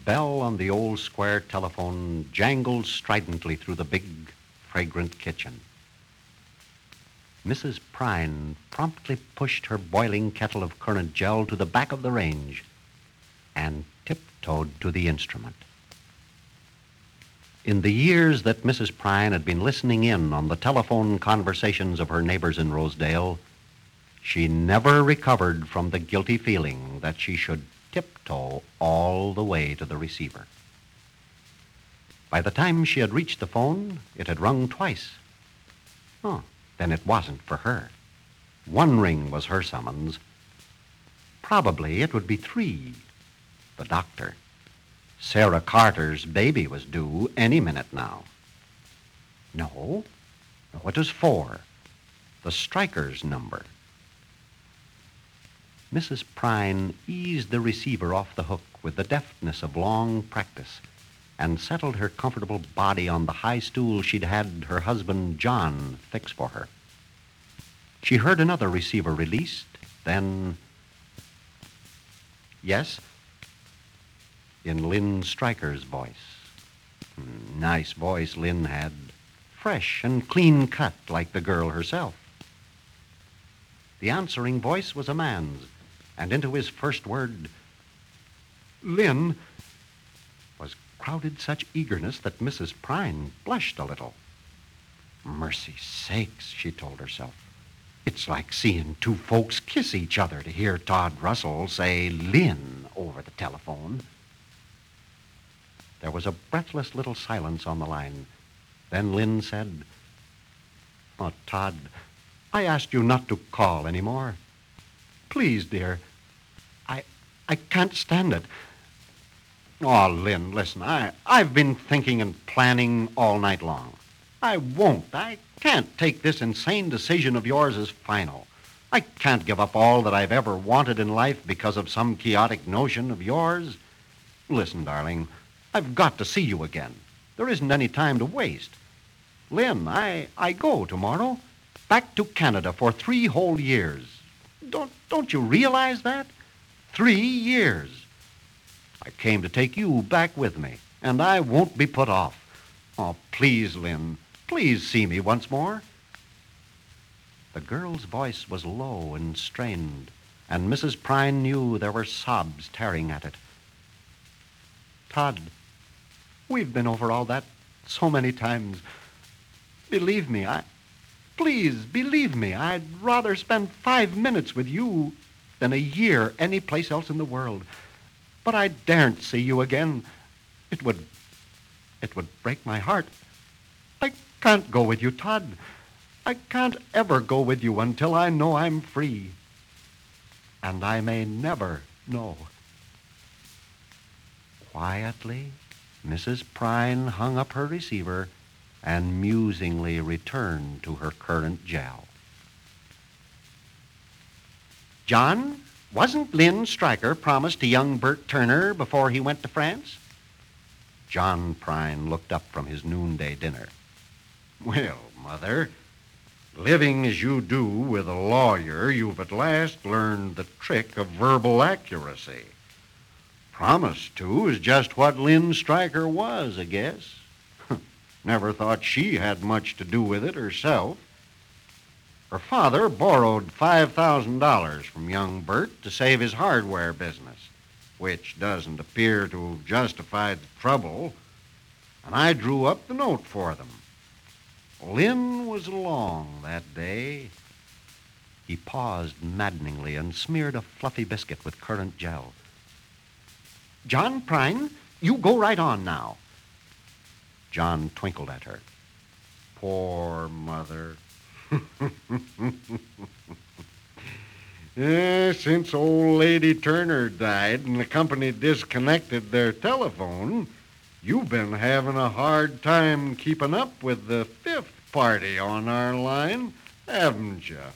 bell on the old square telephone jangled stridently through the big, fragrant kitchen. Mrs. Prine promptly pushed her boiling kettle of currant gel to the back of the range and tiptoed to the instrument. In the years that Mrs. Prine had been listening in on the telephone conversations of her neighbors in Rosedale, she never recovered from the guilty feeling that she should tiptoe all the way to the receiver. By the time she had reached the phone, it had rung twice. Oh, then it wasn't for her. One ring was her summons. Probably it would be three. The doctor. Sarah Carter's baby was due any minute now. No, it was four. The striker's number. Mrs. Prine eased the receiver off the hook with the deftness of long practice and settled her comfortable body on the high stool she'd had her husband John fix for her. She heard another receiver released, then... Yes? In Lynn Stryker's voice. Nice voice Lynn had, fresh and clean cut like the girl herself. The answering voice was a man's, and into his first word, Lynn, was crowded such eagerness that Mrs. Prine blushed a little. Mercy sakes, she told herself. It's like seeing two folks kiss each other to hear Todd Russell say Lynn over the telephone. There was a breathless little silence on the line. Then Lynn said, Oh, Todd, I asked you not to call anymore. Please, dear. I can't stand it. Oh, Lynn, listen, I've been thinking and planning all night long. I can't take this insane decision of yours as final. I can't give up all that I've ever wanted in life because of some chaotic notion of yours. Listen, darling, I've got to see you again. There isn't any time to waste. Lynn, I go tomorrow. Back to Canada for 3 whole years. Don't you realize that? 3 years. I came to take you back with me, and I won't be put off. Oh, please, Lynn, please see me once more. The girl's voice was low and strained, and Mrs. Prine knew there were sobs tearing at it. Todd, we've been over all that so many times. Believe me, Please, believe me, I'd rather spend 5 minutes with you than a year any place else in the world. But I daren't see you again. It would break my heart. I can't go with you, Todd. I can't ever go with you until I know I'm free. And I may never know. Quietly, Mrs. Prine hung up her receiver and musingly returned to her currant gel. John, wasn't Lynn Stryker promised to young Bert Turner before he went to France? John Prine looked up from his noonday dinner. Well, Mother, living as you do with a lawyer, you've at last learned the trick of verbal accuracy. Promised to is just what Lynn Stryker was, I guess. Never thought she had much to do with it herself. Her father borrowed $5,000 from young Bert to save his hardware business, which doesn't appear to have justified the trouble, and I drew up the note for them. Lynn was along that day. He paused maddeningly and smeared a fluffy biscuit with currant gel. John Prine, you go right on now. John twinkled at her. Poor Mother. Since old Lady Turner died and the company disconnected their telephone, you've been having a hard time keeping up with the 5th party on our line, haven't you?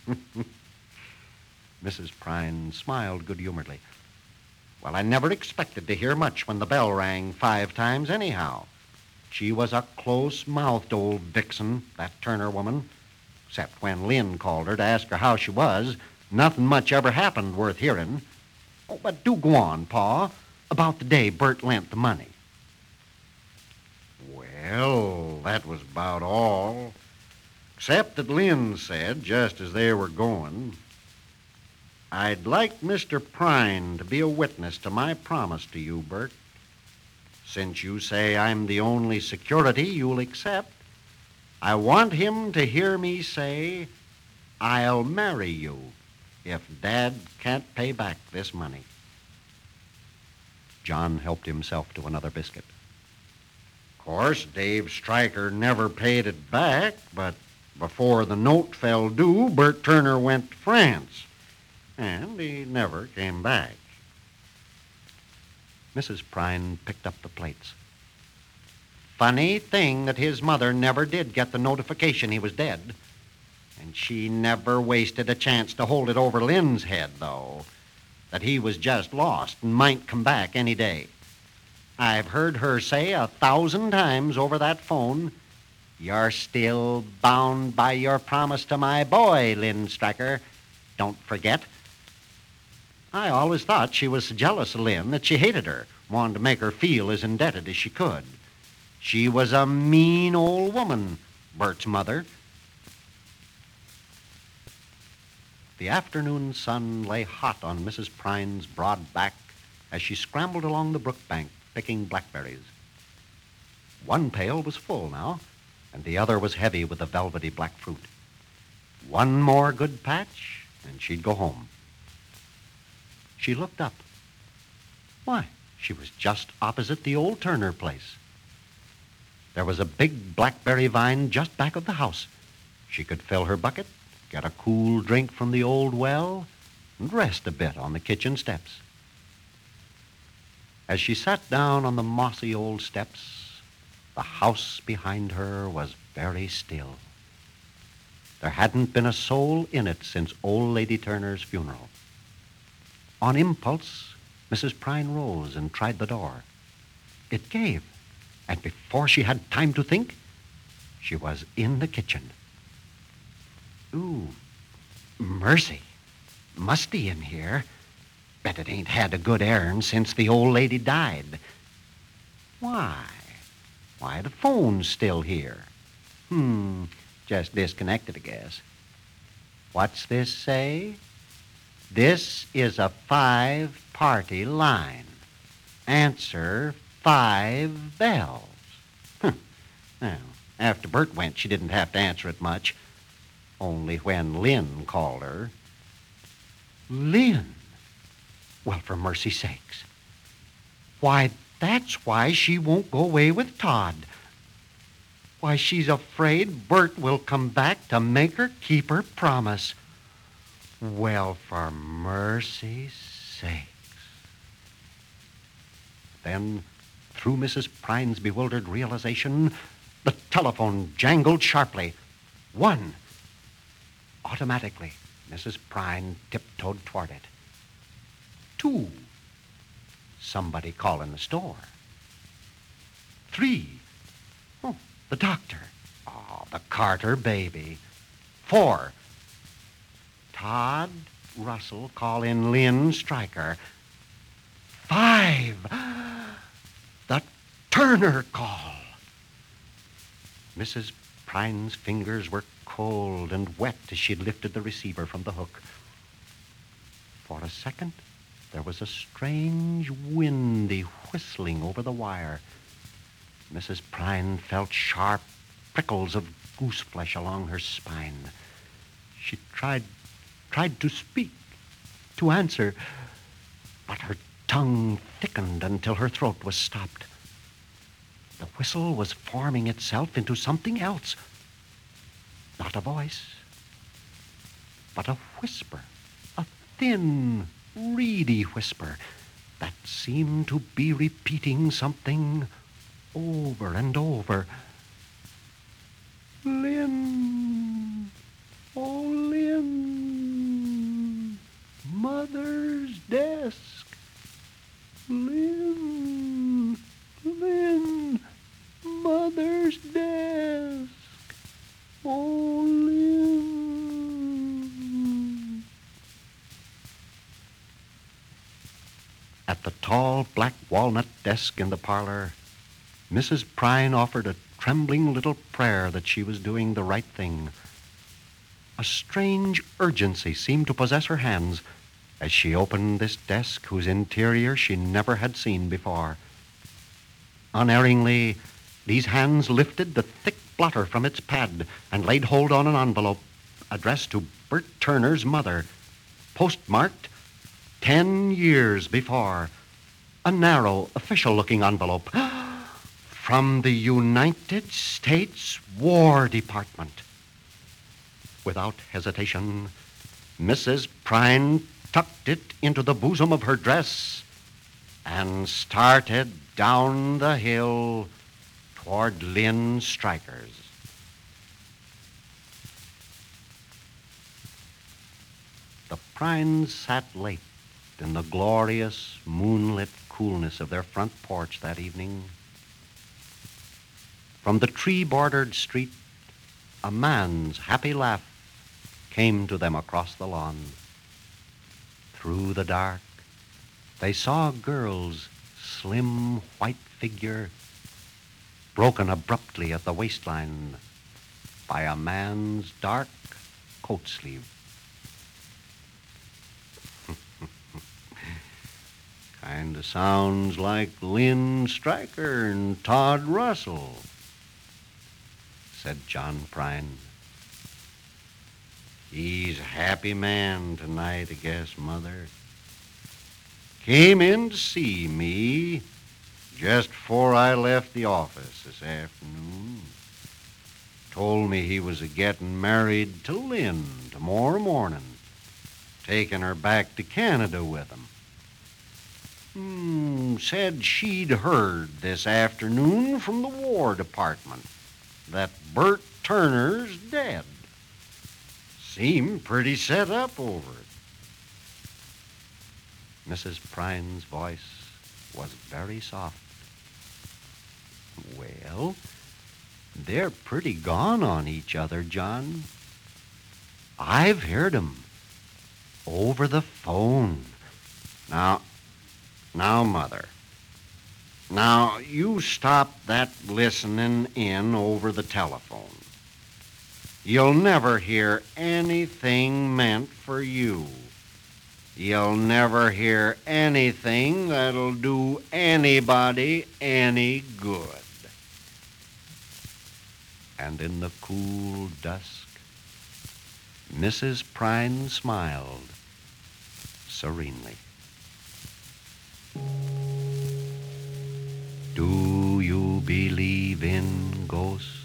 Mrs. Prine smiled good-humoredly. Well, I never expected to hear much when the bell rang 5 times anyhow. She was a close-mouthed old vixen, that Turner woman. Except when Lynn called her to ask her how she was, nothing much ever happened worth hearing. Oh, but do go on, Pa. about the day Bert lent the money. Well, that was about all. Except that Lynn said, just as they were going, "I'd like Mr. Prine to be a witness to my promise to you, Bert. Since you say I'm the only security you'll accept, I want him to hear me say, 'I'll marry you if Dad can't pay back this money.'" John helped himself to another biscuit. Of course, Dave Stryker never paid it back, but before the note fell due, Bert Turner went to France, and he never came back. Mrs. Prine picked up the plates. Funny thing that his mother never did get the notification he was dead. And she never wasted a chance to hold it over Lynn's head, though, that he was just lost and might come back any day. I've heard her say 1,000 times over that phone, "You're still bound by your promise to my boy, Lynn Stryker. Don't forget." I always thought she was so jealous of Lynn that she hated her, wanted to make her feel as indebted as she could. She was a mean old woman, Bert's mother. The afternoon sun lay hot on Mrs. Prine's broad back as she scrambled along the brook bank picking blackberries. One pail was full now, and the other was heavy with the velvety black fruit. One more good patch, and she'd go home. She looked up. Why, she was just opposite the old Turner place. There was a big blackberry vine just back of the house. She could fill her bucket, get a cool drink from the old well, and rest a bit on the kitchen steps. As she sat down on the mossy old steps, the house behind her was very still. There hadn't been a soul in it since old Lady Turner's funeral. On impulse, Mrs. Prine rose and tried the door. It gave, and before she had time to think, she was in the kitchen. Ooh, mercy. Musty in here. Bet it ain't had a good errand since the old lady died. Why, the phone's still here. Just disconnected, I guess. What's this say? This is a 5-party line. Answer 5 bells. Well, after Bert went, she didn't have to answer it much. Only when Lynn called her. Lynn? Well, for mercy's sakes. Why, that's why she won't go away with Todd. Why, she's afraid Bert will come back to make her keep her promise. Well, for mercy's sakes. Then, through Mrs. Prine's bewildered realization, the telephone jangled sharply. 1. Automatically, Mrs. Prine tiptoed toward it. 2. Somebody calling the store. 3. Oh, the doctor. Oh, the Carter baby. 4. Todd Russell calling Lynn Stryker. 5. The Turner call. Mrs. Prine's fingers were cold and wet as she lifted the receiver from the hook. For a second, there was a strange, windy whistling over the wire. Mrs. Prine felt sharp prickles of gooseflesh along her spine. She tried to speak, to answer, but her tongue thickened until her throat was stopped. The whistle was forming itself into something else. Not a voice, but a whisper, a thin, reedy whisper that seemed to be repeating something over and over. Lynn, oh Lynn, Mother's desk. Lynn, Mother's desk. Oh, Lynn. At At the tall black walnut desk in the parlor, Mrs. Prine offered a trembling little prayer that she was doing the right thing. A strange urgency seemed to possess her hands as she opened this desk whose interior she never had seen before. Unerringly, these hands lifted the thick blotter from its pad and laid hold on an envelope addressed to Bert Turner's mother, postmarked 10 years before. A narrow, official-looking envelope from the United States War Department. Without hesitation, Mrs. Prine tucked it into the bosom of her dress and started down the hill toward Lynn Stryker's. The Prines sat late in the glorious moonlit coolness of their front porch that evening. From the tree-bordered street, a man's happy laugh came to them across the lawn. Through the dark, they saw a girl's slim white figure broken abruptly at the waistline by a man's dark coat sleeve. Kinda sounds like Lynn Stryker and Todd Russell, said John Prine. He's a happy man tonight, I guess, Mother. Came in to see me just before I left the office this afternoon. Told me he was a-getting married to Lynn tomorrow morning, taking her back to Canada with him. Said she'd heard this afternoon from the War Department that Bert Turner's dead. Seemed pretty set up over it. Mrs. Prine's voice was very soft. Well, they're pretty gone on each other, John. I've heard 'em over the phone. Now, Mother. Now, you stop that listening in over the telephone. You'll never hear anything meant for you. You'll never hear anything that'll do anybody any good. And in the cool dusk, Mrs. Prine smiled serenely. Do you believe in ghosts?